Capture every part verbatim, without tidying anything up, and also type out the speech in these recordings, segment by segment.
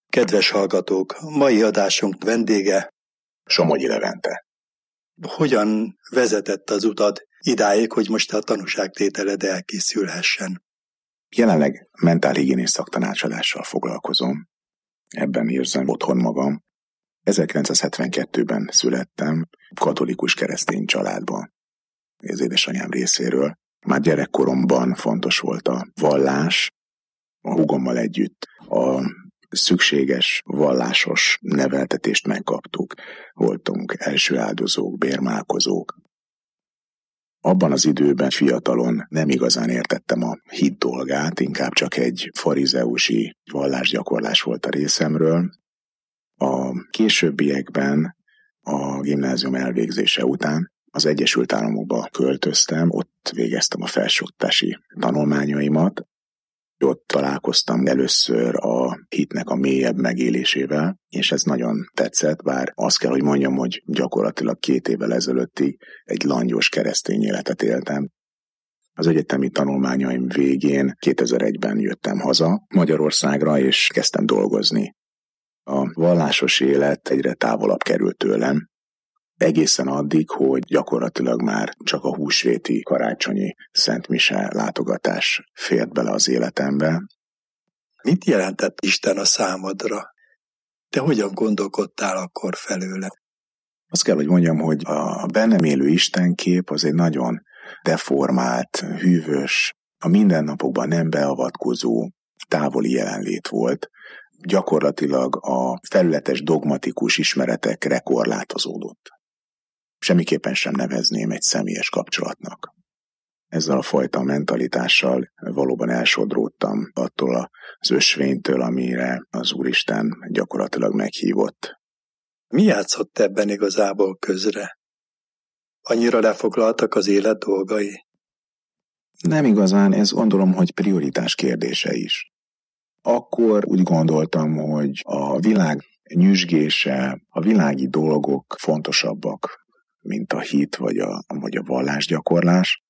Kedves hallgatók, mai adásunk vendége Somogyi Levente. Hogyan vezetett az utad idáig, hogy most a tanúságtételed elkészülhessen? Jelenleg mentálhigiénés szaktanácsadással foglalkozom. Ebben érzem otthon magam. ezerkilencszázhetvenkettőben születtem, katolikus keresztény családban. Az édesanyám részéről. Már gyerekkoromban fontos volt a vallás. A húgommal együtt a szükséges vallásos neveltetést megkaptuk. Voltunk első áldozók, bérmálkozók. Abban az időben fiatalon nem igazán értettem a hit dolgát, inkább csak egy farizeusi vallásgyakorlás volt a részemről. A későbbiekben, a gimnázium elvégzése után az Egyesült Államokba költöztem, ott végeztem a felsőoktatási tanulmányaimat. Ott találkoztam először a hitnek a mélyebb megélésével, és ez nagyon tetszett, bár azt kell, hogy mondjam, hogy gyakorlatilag két évvel ezelőttig egy langyos keresztény életet éltem. Az egyetemi tanulmányaim végén kétezer-egyben jöttem haza Magyarországra, és kezdtem dolgozni. A vallásos élet egyre távolabb került tőlem, egészen addig, hogy gyakorlatilag már csak a húsvéti, karácsonyi szentmise látogatás fért bele az életembe. Mit jelentett Isten a számodra? Te hogyan gondolkodtál akkor felőle? Azt kell, hogy mondjam, hogy a bennem élő istenkép az egy nagyon deformált, hűvös, a mindennapokban nem beavatkozó, távoli jelenlét volt. Gyakorlatilag a felületes dogmatikus ismeretekre korlátozódott. Semmiképpen sem nevezném egy személyes kapcsolatnak. Ezzel a fajta mentalitással valóban elsodródtam attól az ösvénytől, amire az Úristen gyakorlatilag meghívott. Mi játszott ebben igazából közre? Annyira lefoglaltak az élet dolgai? Nem igazán, ez gondolom, hogy prioritás kérdése is. Akkor úgy gondoltam, hogy a világ nyüzsgése, a világi dolgok fontosabbak, mint a hit vagy a, vagy a vallásgyakorlás.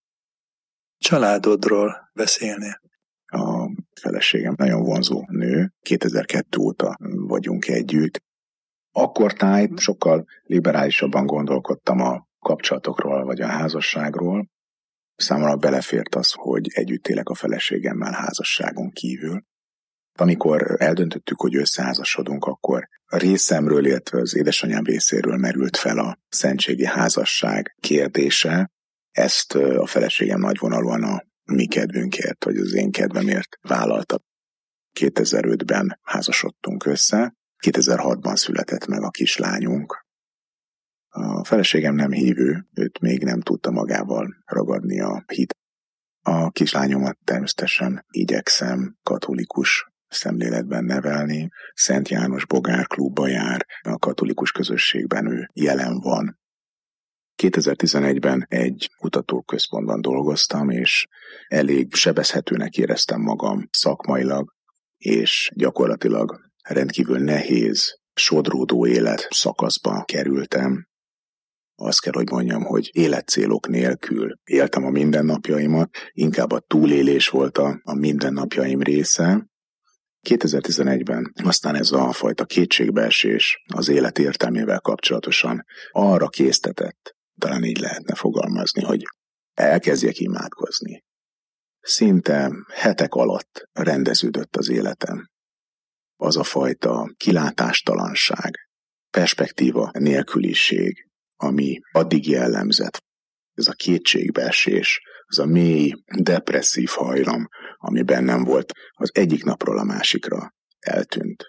Családodról beszélnél? A feleségem nagyon vonzó nő, kétezer-kettő óta vagyunk együtt. Akkortájt sokkal liberálisabban gondolkodtam a kapcsolatokról vagy a házasságról. Számomra belefért az, hogy együtt élek a feleségemmel házasságon kívül. Amikor eldöntöttük, hogy összeházasodunk, akkor a részemről, illetve az édesanyám részéről merült fel a szentségi házasság kérdése. Ezt a feleségem nagyvonalúan a mi kedvünkért, vagy az én kedvemért vállalta. kétezer-ötben házasodtunk össze, kétezer-hatban született meg a kislányunk. A feleségem nem hívő, őt még nem tudta magával ragadni a hit. A kislányomat természetesen igyekszem katolikus szemléletben nevelni. Szent János Bogár klubba jár, a katolikus közösségben ő jelen van. kétezer-tizenegyben egy kutatóközpontban dolgoztam, és elég sebezhetőnek éreztem magam szakmailag, és gyakorlatilag rendkívül nehéz, sodródó élet szakaszba kerültem. Azt kell, hogy mondjam, hogy életcélok nélkül éltem a mindennapjaimat, inkább a túlélés volt a, a mindennapjaim része. kétezer-tizenegyben aztán ez a fajta kétségbeesés az élet értelmével kapcsolatosan arra késztetett, talán így lehetne fogalmazni, hogy elkezdjek imádkozni. Szinte hetek alatt rendeződött az életem. Az a fajta kilátástalanság, perspektíva nélküliség, ami addig jellemzett, ez a kétségbeesés, az a mély, depresszív hajlam, ami bennem volt, az egyik napról a másikra eltűnt.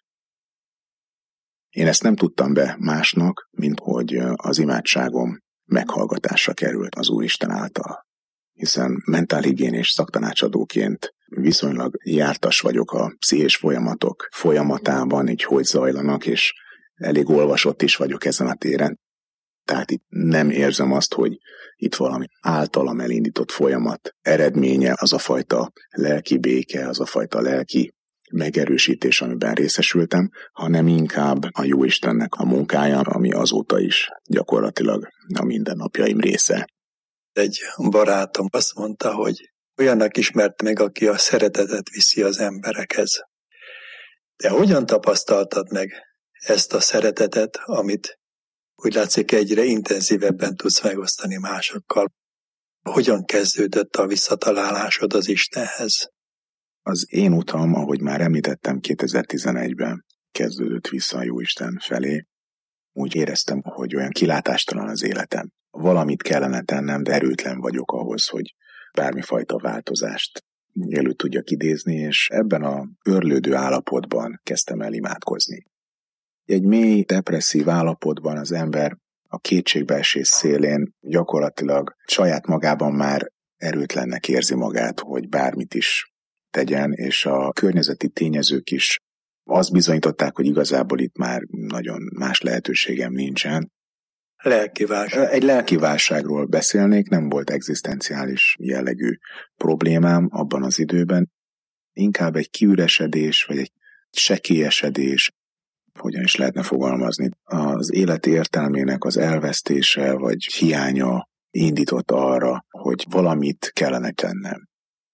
Én ezt nem tudtam be másnak, mint hogy az imádságom meghallgatásra került az Úristen által. Hiszen mentálhigiénés szaktanácsadóként viszonylag jártas vagyok a pszichés folyamatok folyamatában, így hogy zajlanak, és elég olvasott is vagyok ezen a téren. Tehát itt nem érzem azt, hogy itt valami általam elindított folyamat eredménye az a fajta lelki béke, az a fajta lelki megerősítés, amiben részesültem, hanem inkább a Jóistennek a munkája, ami azóta is gyakorlatilag a mindennapjaim része. Egy barátom azt mondta, hogy olyannak ismert meg, aki a szeretetet viszi az emberekhez. De hogyan tapasztaltad meg ezt a szeretetet, amit úgy látszik egyre intenzívebben tudsz megosztani másokkal? Hogyan kezdődött a visszatalálásod az Istenhez? Az én utam, ahogy már említettem, kétezer-tizenegyben kezdődött vissza a Jóisten felé. Úgy éreztem, hogy olyan kilátástalan az életem. Valamit kellene tennem, de erőtlen vagyok ahhoz, hogy bármifajta változást elő tudjak idézni, és ebben a őrlődő állapotban kezdtem el imádkozni. Egy mély, depresszív állapotban az ember a kétségbeesés szélén gyakorlatilag saját magában már erőtlennek érzi magát, hogy bármit is tegyen, és a környezeti tényezők is azt bizonyították, hogy igazából itt már nagyon más lehetőségem nincsen. Lelki válság. Egy lelki válságról beszélnék, nem volt egzisztenciális jellegű problémám abban az időben. Inkább egy kiüresedés, vagy egy sekélyesedés, hogyan is lehetne fogalmazni, az élet értelmének az elvesztése, vagy hiánya indított arra, hogy valamit kellene tennem.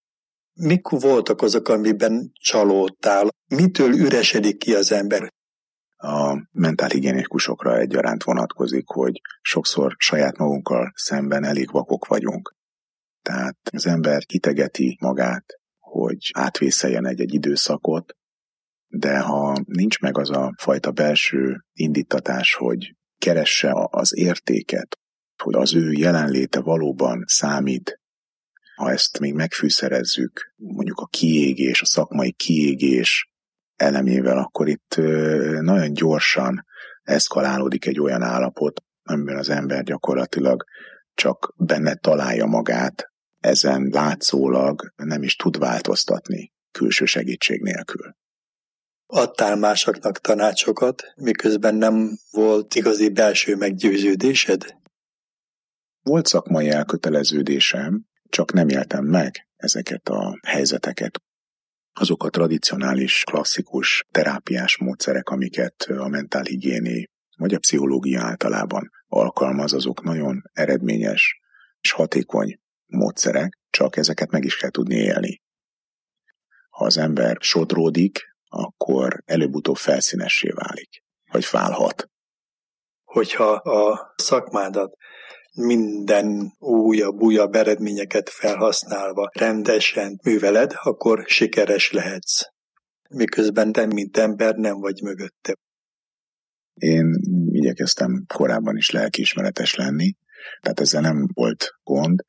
Mik voltak azok, amiben csalódtál? Mitől üresedik ki az ember? A mentálhigiénikusokra egyaránt vonatkozik, hogy sokszor saját magunkkal szemben elég vakok vagyunk. Tehát az ember kitegeti magát, hogy átvészeljen egy-egy időszakot, de ha nincs meg az a fajta belső indítatás, hogy keresse az értéket, hogy az ő jelenléte valóban számít, ha ezt még megfűszerezzük, mondjuk a kiégés, a szakmai kiégés elemével, akkor itt nagyon gyorsan eszkalálódik egy olyan állapot, amiben az ember gyakorlatilag csak benne találja magát, ezen látszólag nem is tud változtatni külső segítség nélkül. Adtál másoknak tanácsokat, miközben nem volt igazi belső meggyőződésed? Volt szakmai elköteleződésem, csak nem éltem meg ezeket a helyzeteket. Azok a tradicionális, klasszikus terápiás módszerek, amiket a mentálhigiéni vagy a pszichológia általában alkalmaz, azok nagyon eredményes és hatékony módszerek, csak ezeket meg is kell tudni élni. Ha az ember sodródik, akkor előbb-utóbb felszínessé válik, vagy válhat. Hogyha a szakmádat minden újabb-újabb eredményeket felhasználva rendesen műveled, akkor sikeres lehetsz. Miközben te, mint ember, nem vagy mögötte. Én igyekeztem korábban is lelkiismeretes lenni, tehát ezzel nem volt gond.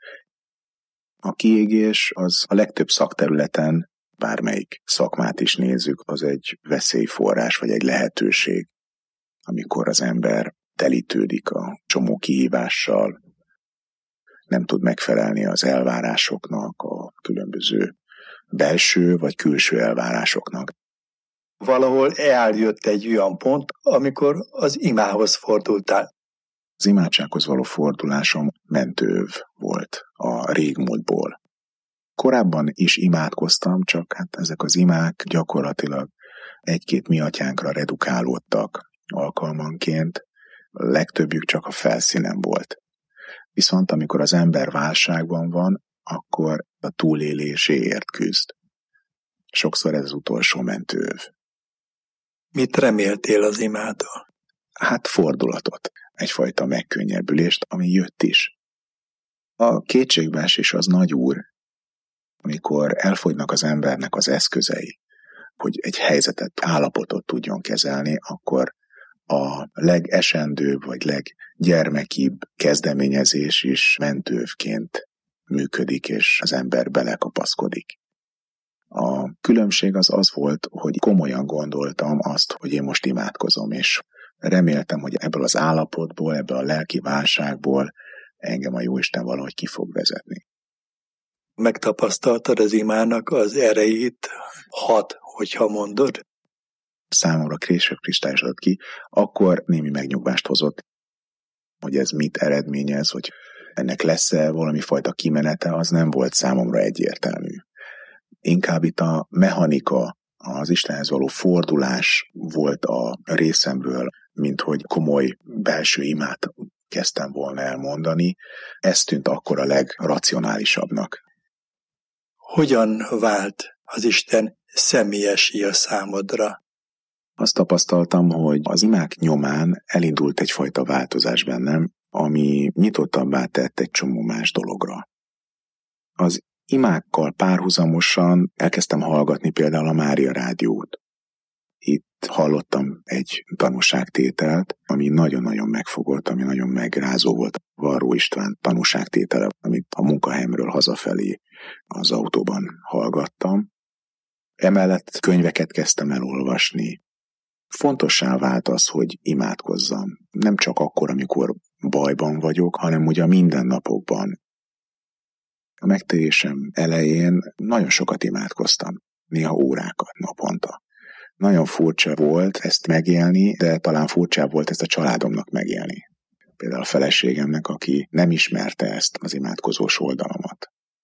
A kiégés az a legtöbb szakterületen, bármelyik szakmát is nézzük, az egy veszélyforrás, vagy egy lehetőség, amikor az ember telítődik a csomó kihívással, nem tud megfelelni az elvárásoknak, a különböző belső vagy külső elvárásoknak. Valahol eljött egy olyan pont, amikor az imához fordultál. Az imádsághoz való fordulásom mentőv volt a régmúltból. Korábban is imádkoztam, csak hát ezek az imák gyakorlatilag egy-két mi atyánkra redukálódtak alkalmanként, a legtöbbjük csak a felszínen volt. Viszont amikor az ember válságban van, akkor a túléléséért küzd. Sokszor ez az utolsó mentőv. Mit reméltél az imától? Hát fordulatot, egyfajta megkönnyebbülést, ami jött is. A kétségbeesés az nagy úr, amikor elfogynak az embernek az eszközei, hogy egy helyzetet, állapotot tudjon kezelni, akkor a legesendőbb vagy leggyermekibb kezdeményezés is mentővként működik, és az ember belekapaszkodik. A különbség az az volt, hogy komolyan gondoltam azt, hogy én most imádkozom, és reméltem, hogy ebből az állapotból, ebből a lelki válságból engem a Jóisten valahogy ki fog vezetni. Megtapasztaltad az imának az erejét, hat, hogyha mondod? Számomra később kristályosodott ki, akkor némi megnyugvást hozott, hogy ez mit eredményez, hogy ennek lesz-e valami fajta kimenete, az nem volt számomra egyértelmű. Inkább itt a mechanika, az Istenhez való fordulás volt a részemről, mint hogy komoly belső imát kezdtem volna elmondani. Ez tűnt akkor a legracionálisabbnak. Hogyan vált az Isten személyessé a számodra? Azt tapasztaltam, hogy az imák nyomán elindult egyfajta változás bennem, ami nyitottabbá tett egy csomó más dologra. Az imákkal párhuzamosan elkezdtem hallgatni például a Mária rádiót. Itt hallottam egy tanúságtételt, ami nagyon-nagyon megfogott, ami nagyon megrázó volt. Varró István tanúságtétele, amit a munkahelyemről hazafelé az autóban hallgattam. Emellett könyveket kezdtem el olvasni. Fontossá vált az, hogy imádkozzam. Nem csak akkor, amikor bajban vagyok, hanem ugye a mindennapokban. A megtérésem elején nagyon sokat imádkoztam, néha órákat naponta. Nagyon furcsa volt ezt megélni, de talán furcsább volt ezt a családomnak megélni. Például a feleségemnek, aki nem ismerte ezt az imádkozós oldalamat.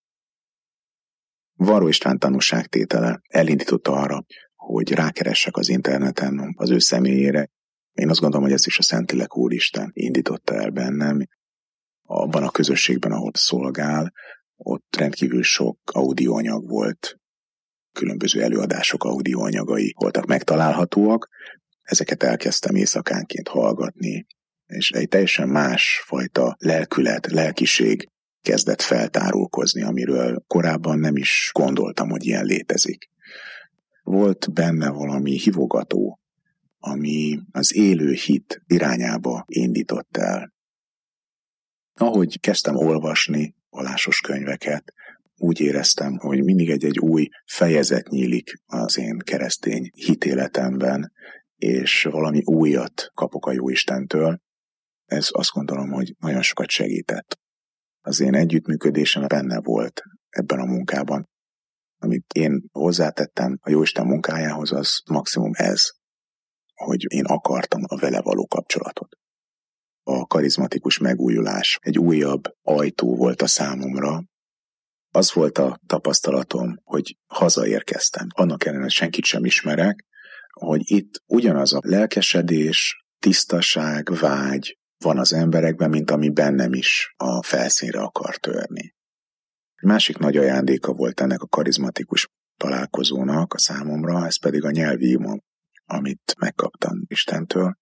Varró István tanúságtétele elindította arra, hogy rákeressek az interneten az ő személyére. Én azt gondolom, hogy ez is a Szentlélek Úristen indította el bennem. Abban a közösségben, ahol szolgál, ott rendkívül sok audioanyag volt, különböző előadások audioanyagai voltak megtalálhatóak. Ezeket elkezdtem éjszakánként hallgatni, és egy teljesen másfajta lelkület, lelkiség kezdett feltárulkozni, amiről korábban nem is gondoltam, hogy ilyen létezik. Volt benne valami hívogató, ami az élő hit irányába indított el. Ahogy kezdtem olvasni vallásos könyveket, úgy éreztem, hogy mindig egy-egy új fejezet nyílik az én keresztény hitéletemben, és valami újat kapok a Jóistentől. Ez azt gondolom, hogy nagyon sokat segített. Az én együttműködésem benne volt ebben a munkában. Amit én hozzátettem a Jóisten munkájához, az maximum ez, hogy én akartam a vele való kapcsolatot. A karizmatikus megújulás egy újabb ajtó volt a számomra. Az volt a tapasztalatom, hogy hazaérkeztem. Annak ellenére senkit sem ismerek, hogy itt ugyanaz a lelkesedés, tisztaság, vágy van az emberekben, mint ami bennem is a felszínre akar törni. Másik nagy ajándéka volt ennek a karizmatikus találkozónak a számomra, ez pedig a nyelvi ima, amit megkaptam Istentől.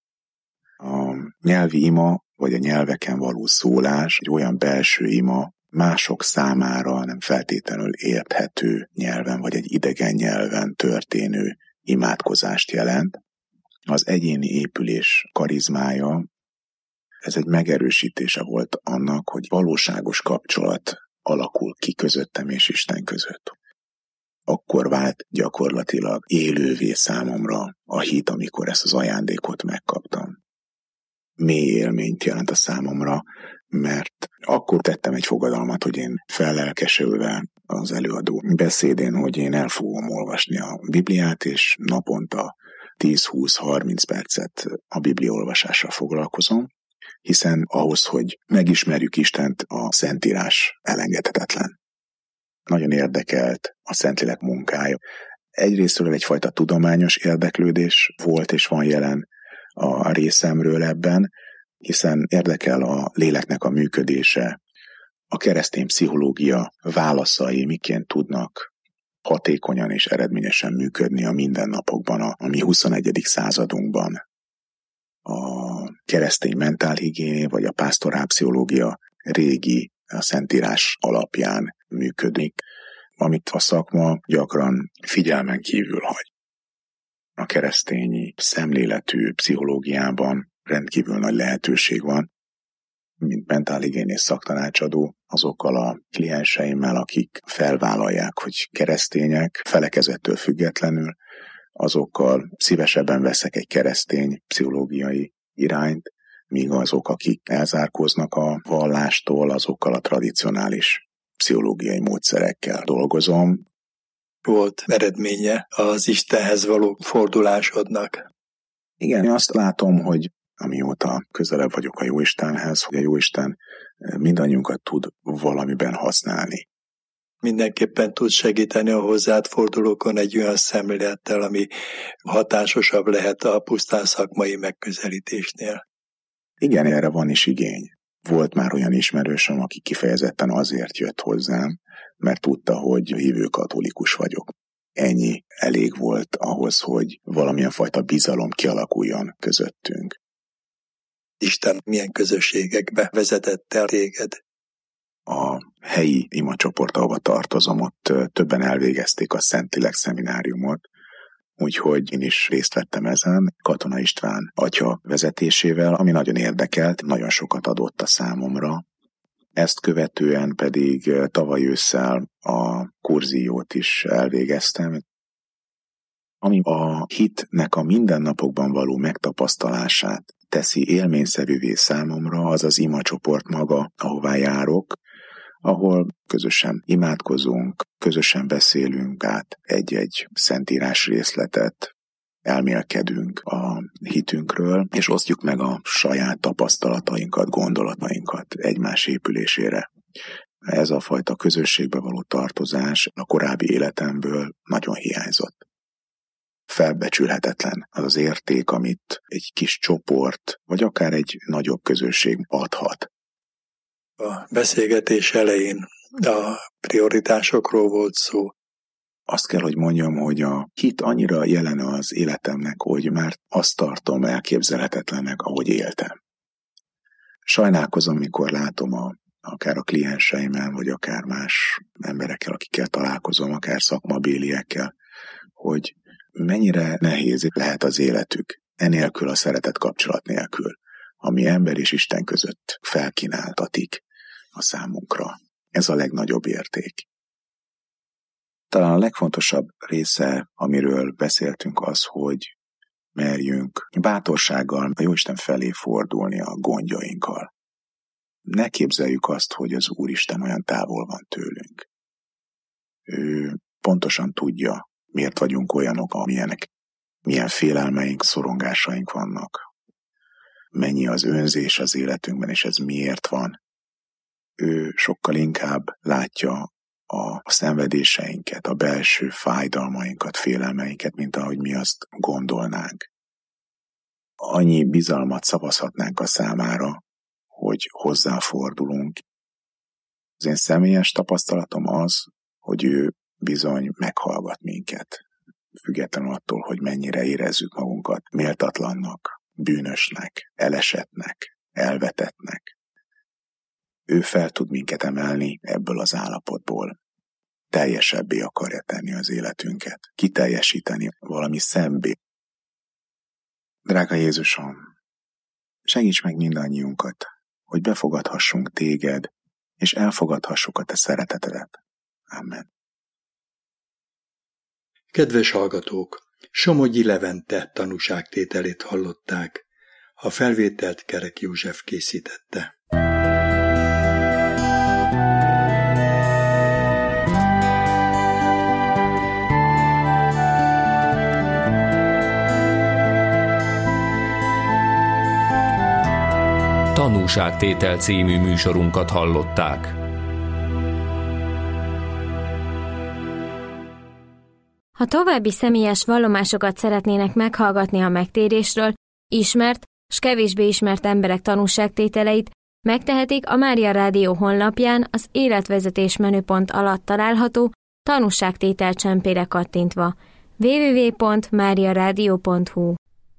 A nyelvi ima, vagy a nyelveken való szólás, egy olyan belső ima, mások számára nem feltétlenül érthető nyelven, vagy egy idegen nyelven történő imádkozást jelent. Az egyéni épülés karizmája, ez egy megerősítése volt annak, hogy valóságos kapcsolat alakul ki közöttem és Isten között. Akkor vált gyakorlatilag élővé számomra a hit, amikor ezt az ajándékot megkaptam. Mély élményt jelent a számomra, mert akkor tettem egy fogadalmat, hogy én fellelkesülve az előadó beszédén, hogy én el fogom olvasni a Bibliát, és naponta tíz-húsz-harminc percet a Biblia olvasással foglalkozom, hiszen ahhoz, hogy megismerjük Istent, a Szentírás elengedhetetlen. Nagyon érdekelt a Szentlélek munkája. Egyrésztről egyfajta tudományos érdeklődés volt és van jelen a részemről ebben, hiszen érdekel a léleknek a működése, a keresztény pszichológia válaszai miként tudnak hatékonyan és eredményesen működni a mindennapokban, a, a mi huszonegyedik századunkban. A keresztény mentálhigiéné vagy a pásztorálpszichológia régi, a Szentírás alapján működik, amit a szakma gyakran figyelmen kívül hagy. A keresztényi szemléletű pszichológiában rendkívül nagy lehetőség van, mint mentálhigiénész szaktanácsadó, azokkal a klienseimmel, akik felvállalják, hogy keresztények, felekezettől függetlenül, azokkal szívesebben veszek egy keresztény pszichológiai irányt, míg azok, akik elzárkóznak a vallástól, azokkal a tradicionális pszichológiai módszerekkel dolgozom. Volt eredménye az Istenhez való fordulásodnak? Igen, én azt látom, hogy amióta közelebb vagyok a Jóistenhez, hogy a Jóisten mindannyiunkat tud valamiben használni. Mindenképpen tud segíteni a hozzád fordulókon egy olyan szemlélettel, ami hatásosabb lehet a pusztán szakmai megközelítésnél. Igen, erre van is igény. Volt már olyan ismerősöm, aki kifejezetten azért jött hozzám, mert tudta, hogy hívő katolikus vagyok. ennyi elég volt ahhoz, hogy valamilyen fajta bizalom kialakuljon közöttünk. Isten milyen közösségekbe vezetett el téged? A helyi imacsoport, ahova tartozom, ott többen elvégezték a Szentlélek szemináriumot, úgyhogy én is részt vettem ezen, Katona István atya vezetésével, ami nagyon érdekelt, nagyon sokat adott a számomra. Ezt követően pedig tavaly ősszel a kurziót is elvégeztem, ami a hitnek a mindennapokban való megtapasztalását teszi élményszerűvé számomra, az az imacsoport maga, ahová járok, ahol közösen imádkozunk, közösen beszélünk át egy-egy szentírás részletet, elmélkedünk a hitünkről, és osztjuk meg a saját tapasztalatainkat, gondolatainkat egymás épülésére. Ez a fajta közösségbe való tartozás a korábbi életemből nagyon hiányzott. Felbecsülhetetlen az az érték, amit egy kis csoport, vagy akár egy nagyobb közösség adhat. A beszélgetés elején a prioritásokról volt szó. Azt kell, hogy mondjam, hogy a hit annyira jelen az életemnek, hogy már azt tartom elképzelhetetlennek, ahogy éltem. Sajnálkozom, mikor látom a, akár a klienseimen, vagy akár más emberekkel, akikkel találkozom, akár szakmabéliekkel, hogy mennyire nehéz lehet az életük, enélkül a szeretet kapcsolat nélkül, ami ember és Isten között felkínáltatik a számunkra. Ez a legnagyobb érték. Talán a legfontosabb része, amiről beszéltünk, az, hogy merjünk bátorsággal a Jóisten felé fordulni a gondjainkkal. Ne képzeljük azt, hogy az Úristen olyan távol van tőlünk. Ő pontosan tudja, miért vagyunk olyanok, amilyenek, milyen félelmeink, szorongásaink vannak, mennyi az önzés az életünkben, és ez miért van. Ő sokkal inkább látja a szenvedéseinket, a belső fájdalmainkat, félelmeinket, mint ahogy mi azt gondolnánk. Annyi bizalmat szavazhatnánk a számára, hogy hozzáfordulunk. Az én személyes tapasztalatom az, hogy ő bizony meghallgat minket, függetlenül attól, hogy mennyire érezzük magunkat méltatlannak, bűnösnek, elesettnek, elvetettnek. Ő fel tud minket emelni ebből az állapotból. Teljesebbé akarja tenni az életünket, kiteljesíteni valami szebbé. Drága Jézusom, segíts meg mindannyiunkat, hogy befogadhassunk téged, és elfogadhassuk a te szeretetedet. Amen. Kedves hallgatók, Somogyi Levente tanúságtételét hallották. A felvételt Kerek József készítette. Tanúságtétel című műsorunkat hallották. Ha további személyes vallomásokat szeretnének meghallgatni a megtérésről, ismert s kevésbé ismert emberek tanúságtételeit, megtehetik a Mária Rádió honlapján az életvezetés menüpont alatt található tanúságtétel csempére kattintva. double-u double-u double-u pont mária rádió pont hu